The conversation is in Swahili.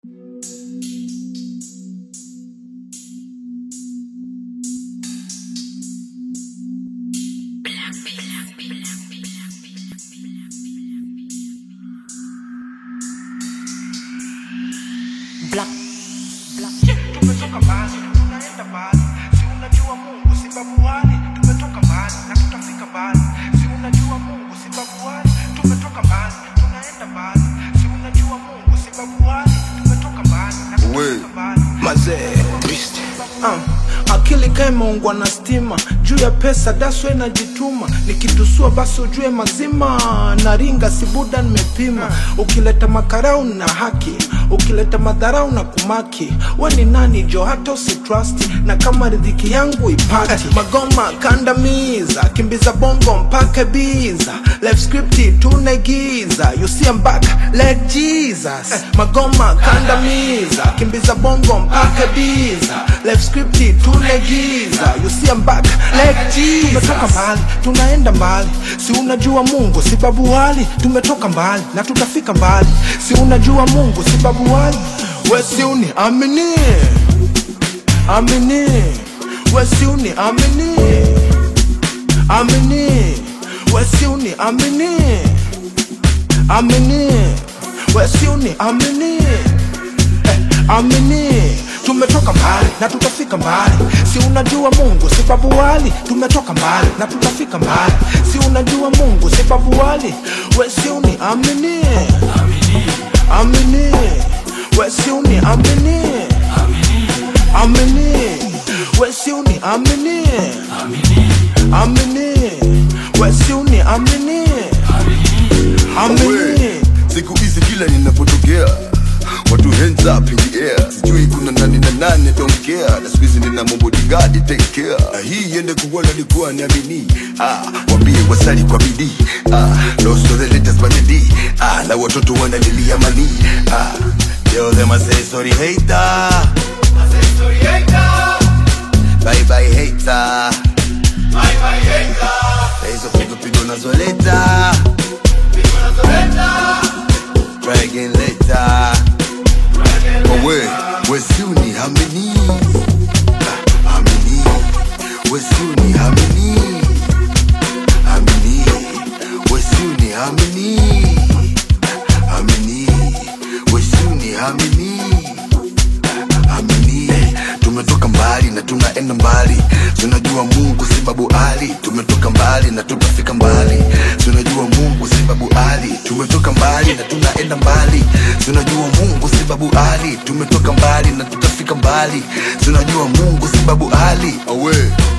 Tumetoka mbali, tunaenda mbali. Si unajua Mungu si babu wali. Tumetoka mbali na tutafika mbali. Si unajua Mungu si babu wali. Tumetoka mbali, tunaenda mbali. Si unajua Mungu si babu wali. Tumetoka mbali na tutafika mbali. Mazee Christ. Akili kaimeungwa na stima. Juu ya pesa daswe na jituma. Nikitusua basi ujue mazima. Naringa si buda nimepima. Ukileta makarau na haki, ukileta madharau na kumaki. We ni nani jo hata usitrust. Na kama riziki yangu ipati. Magoma kandamiza, kimbiza bongo mpaka biza. Life scripti tunegiza. You see I'm back like Jesus. Magoma kandamiza, kimbiza bongo mpaka biza. Life scripti tunegiza. You see I'm back like Jesus. Tumetoka mbali, tunaenda mbali. Si unajua Mungu si babu wali. Tumetoka mbali na tutafika mbali. Si unajua Mungu si babu wali. Wesi uni amini, amini. Wesi uni amini, amini. Wesi uni amini, amini. Wesi uni amini, amini. Tumetoka mbali na tutafika mbali. Si unajua Mungu si babu wali. Tumetoka mbali na tutafika mbali. Si unajua Mungu si babu wali. Wesi uni amini, amini. Wesi uni amini, amini. Wesi uni amini, amini. Wesi uni amini, amini. Siku hizi kila ninapotokea watu hands up in the air. Sijui kuna nani na nani don't care. Na siku hizi nina bodyguard take care. Na hii yende kuona likuwa niamini. Wambie wasali kwa bidii. Lost all the letters by the D. Na watoto wanalilia mali. Tell them I say sorry hater. I say sorry hater. Bye bye hater. Bye bye hater. Hizo pigo nazoleta. Pigo nazoleta. Try again later. Wesi uni amini, amini. Wesi uni amini, amini. Wesi uni amini, amini. Wesi uni amini, amini. Tumetoka mbali na tunaenda mbali. Tunajua Mungu si babu ali. Tumetoka mbali na tutafika mbali. Tunajua Mungu si babu ali. Tumetoka mbali na tunaenda mbali. Tunajua Mungu si babu ali. Tumetoka mbali na tutafika mbali. Tunajua Mungu si babu ali. Awe